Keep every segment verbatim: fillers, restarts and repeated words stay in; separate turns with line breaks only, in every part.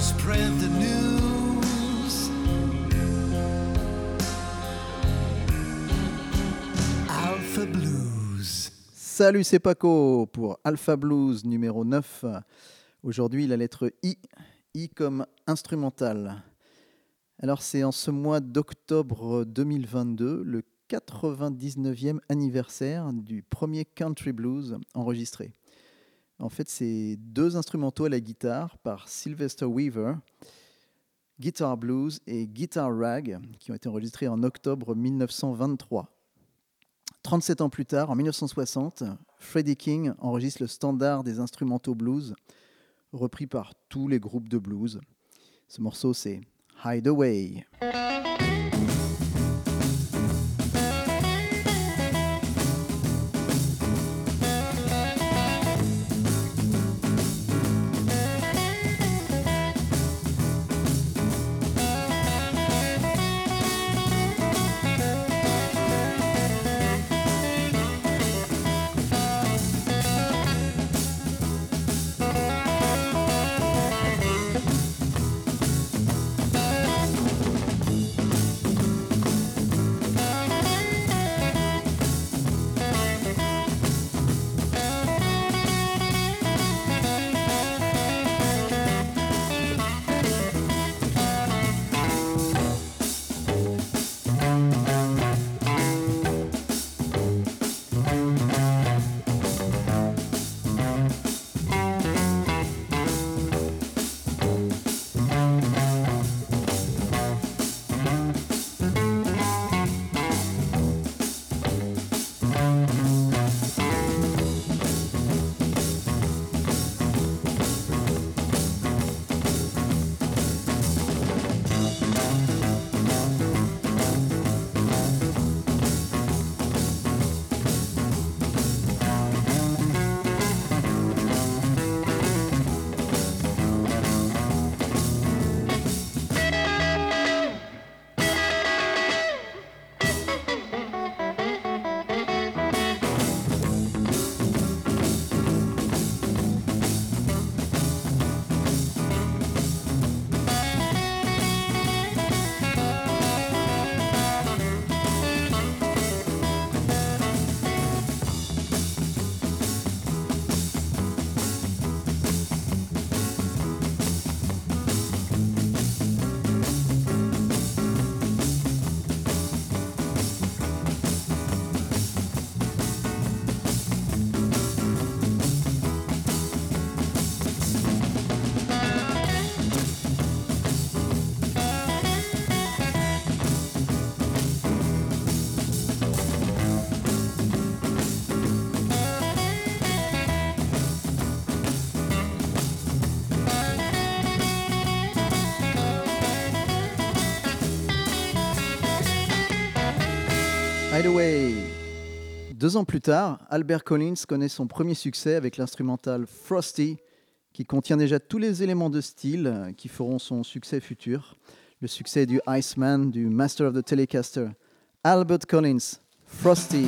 spread the news. Alpha Blues.
Salut, c'est Paco pour Alpha Blues numéro neuf. Aujourd'hui, la lettre I, I comme instrumental. Alors, c'est en ce mois d'octobre deux mille vingt-deux, le quatre-vingt-dix-neuvième anniversaire du premier country blues enregistré. En fait, c'est deux instrumentaux à la guitare par Sylvester Weaver, Guitar Blues et Guitar Rag, qui ont été enregistrés en octobre mille neuf cent vingt-trois. trente-sept ans plus tard, en mille neuf cent soixante, Freddie King enregistre le standard des instrumentaux blues, repris par tous les groupes de blues. Ce morceau, c'est Hideaway. Hideaway. Deux ans plus tard, Albert Collins connaît son premier succès avec l'instrumental Frosty, qui contient déjà tous les éléments de style qui feront son succès futur. Le succès du Iceman, du Master of the Telecaster. Albert Collins, Frosty.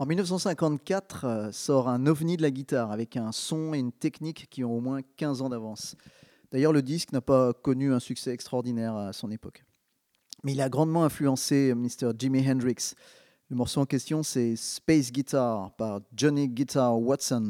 En mille neuf cent cinquante-quatre euh, sort un ovni de la guitare avec un son et une technique qui ont au moins quinze ans d'avance. D'ailleurs, le disque n'a pas connu un succès extraordinaire à son époque. Mais il a grandement influencé mister Jimi Hendrix. Le morceau en question, c'est Space Guitar par Johnny Guitar Watson.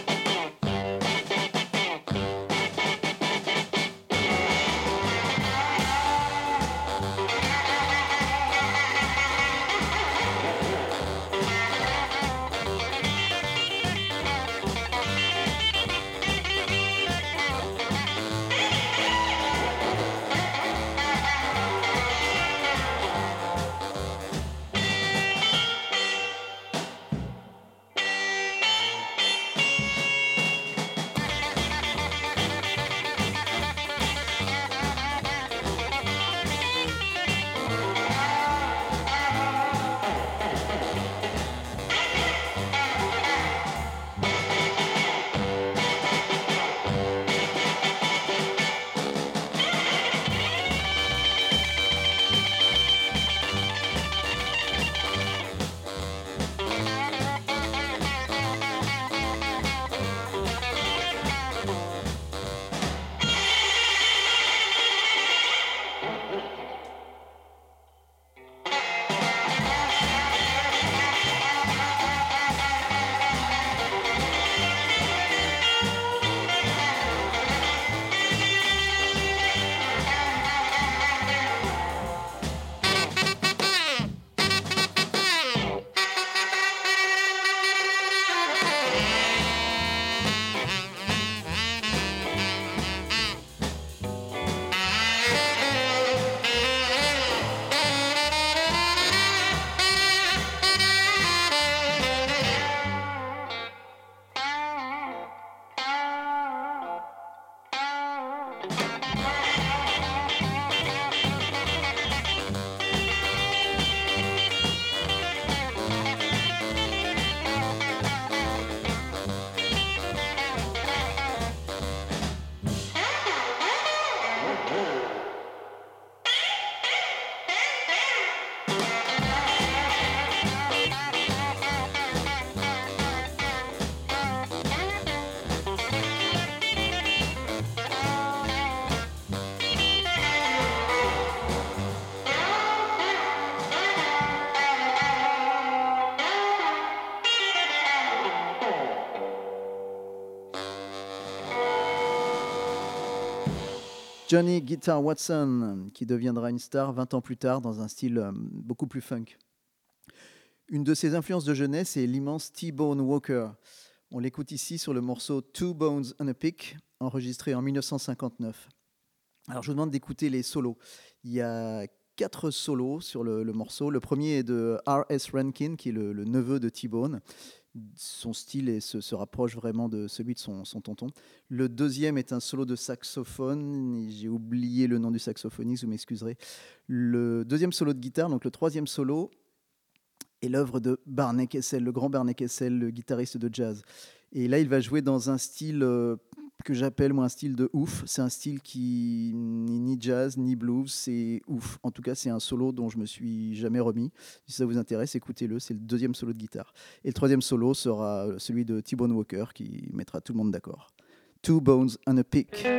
Johnny Guitar Watson, qui deviendra une star vingt ans plus tard dans un style euh, beaucoup plus funk. Une de ses influences de jeunesse est l'immense T-Bone Walker. On l'écoute ici sur le morceau Two Bones and a Pick, enregistré en mille neuf cent cinquante-neuf. Alors je vous demande d'écouter les solos. Il y a quatre solos sur le, le morceau. Le premier est de R S Rankin, qui est le, le neveu de T-Bone. Son style est, se, se rapproche vraiment de celui de son, son tonton. Le deuxième est un solo de saxophone. J'ai oublié le nom du saxophoniste, vous m'excuserez. Le deuxième solo de guitare, donc le troisième solo, est l'œuvre de Barney Kessel, le grand Barney Kessel, le guitariste de jazz. Et là, il va jouer dans un style euh, que j'appelle moi un style de ouf. C'est un style qui n'est ni jazz ni blues, c'est ouf. En tout cas, c'est un solo dont je me suis jamais remis. Si ça vous intéresse, écoutez-le. C'est le deuxième solo de guitare. Et le troisième solo sera celui de T-Bone Walker, qui mettra tout le monde d'accord. Two Bones and a Pick.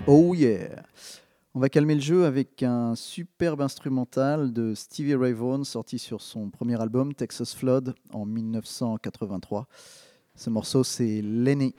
Oh yeah! On va calmer le jeu avec un superbe instrumental de Stevie Ray Vaughan sorti sur son premier album Texas Flood en mille neuf cent quatre-vingt-trois. Ce morceau, c'est Lenny.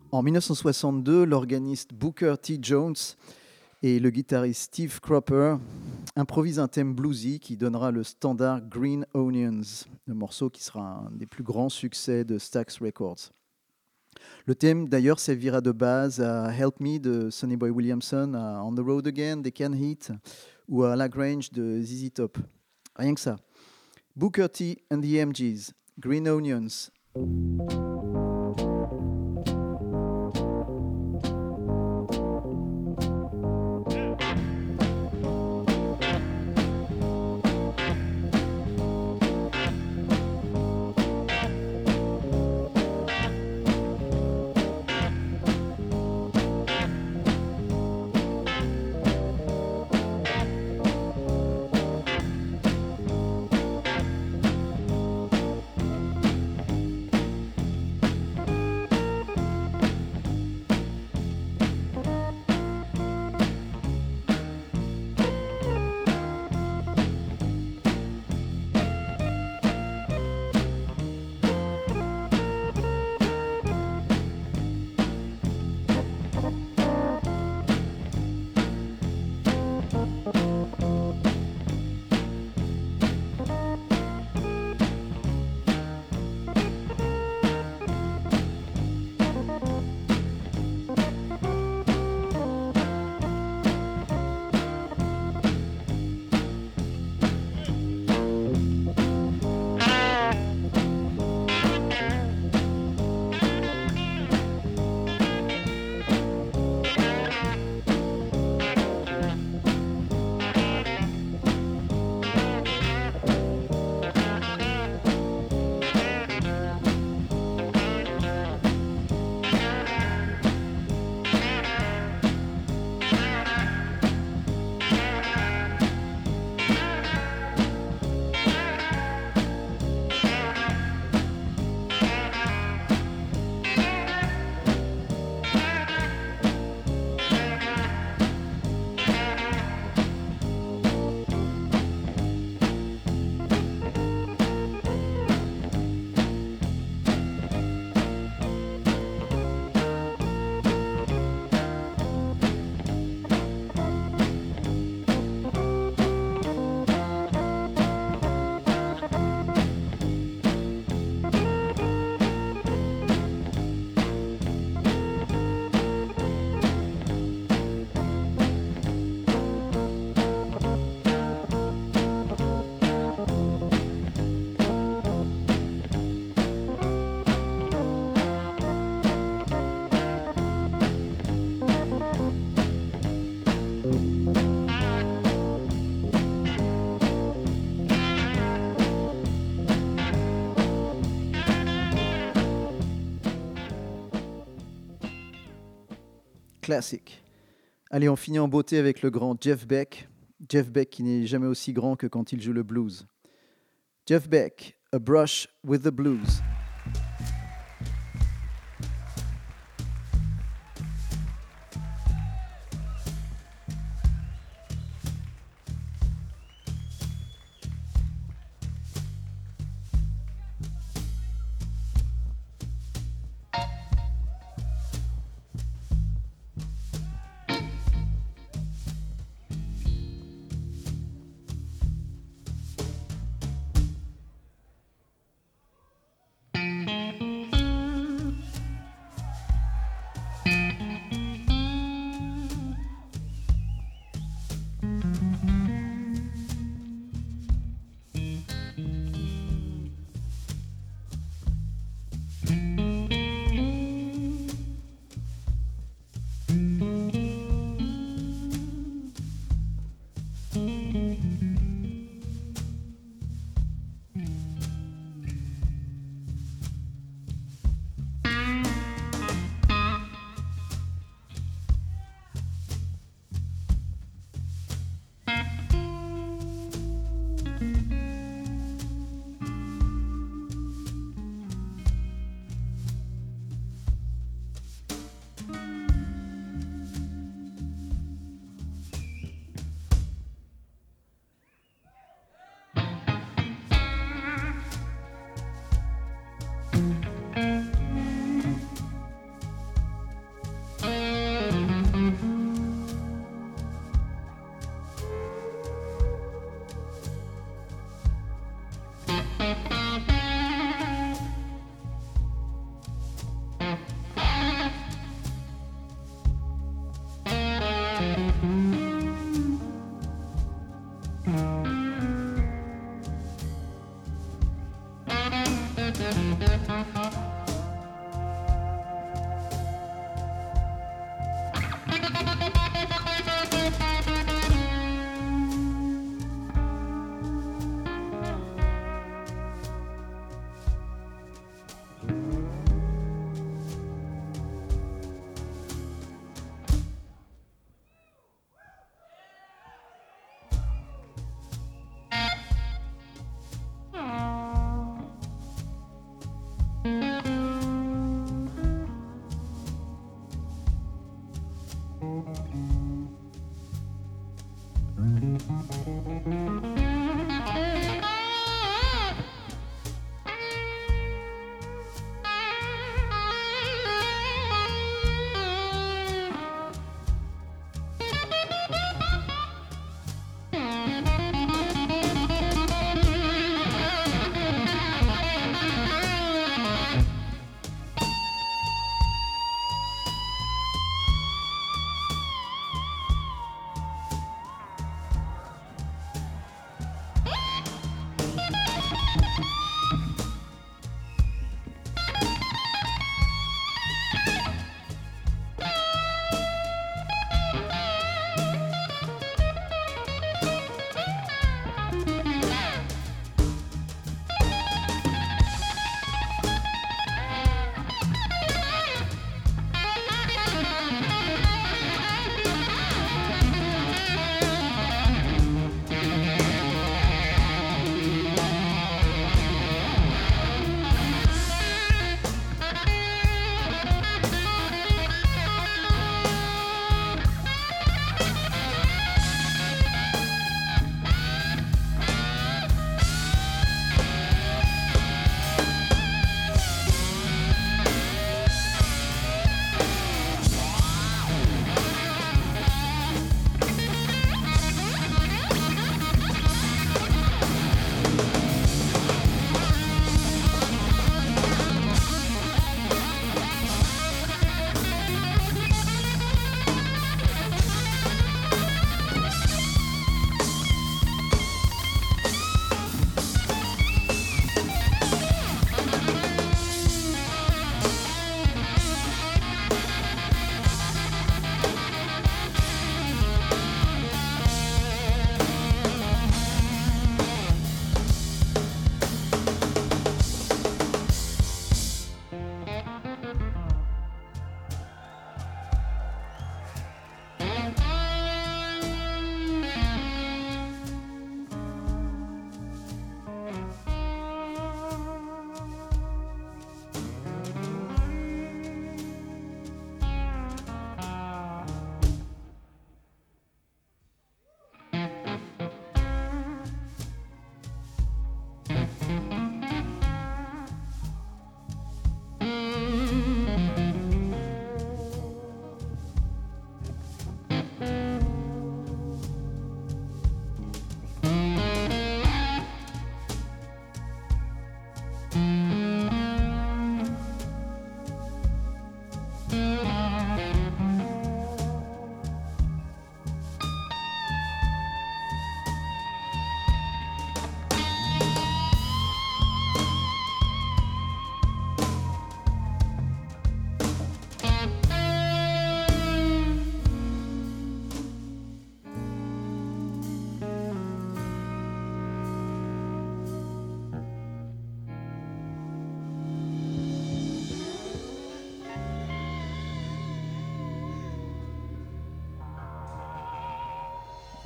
En mille neuf cent soixante-deux, l'organiste Booker T. Jones et le guitariste Steve Cropper improvisent un thème bluesy qui donnera le standard Green Onions, le morceau qui sera un des plus grands succès de Stax Records. Le thème, d'ailleurs, servira de base à Help Me de Sonny Boy Williamson, à On the Road Again des Can Heat ou à La Grange de Z Z Top. Rien que ça. Booker T and the M Gs, Green Onions. Classique. Allez, on finit en beauté avec le grand Jeff Beck. Jeff Beck qui n'est jamais aussi grand que quand il joue le blues. Jeff Beck, A Brush with the Blues.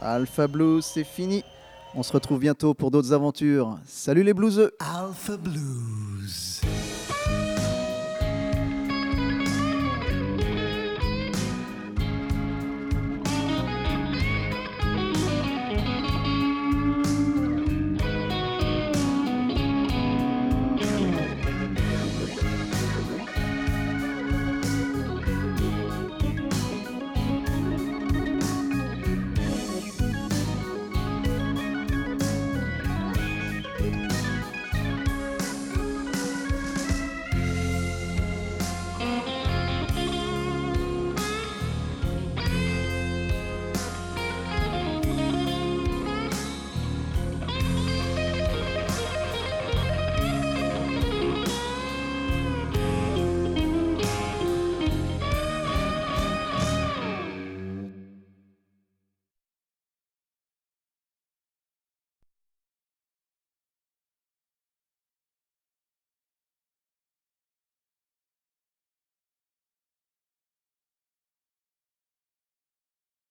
Alpha Blues, c'est fini. On se retrouve bientôt pour d'autres aventures. Salut les blueseux.
Alpha Blues.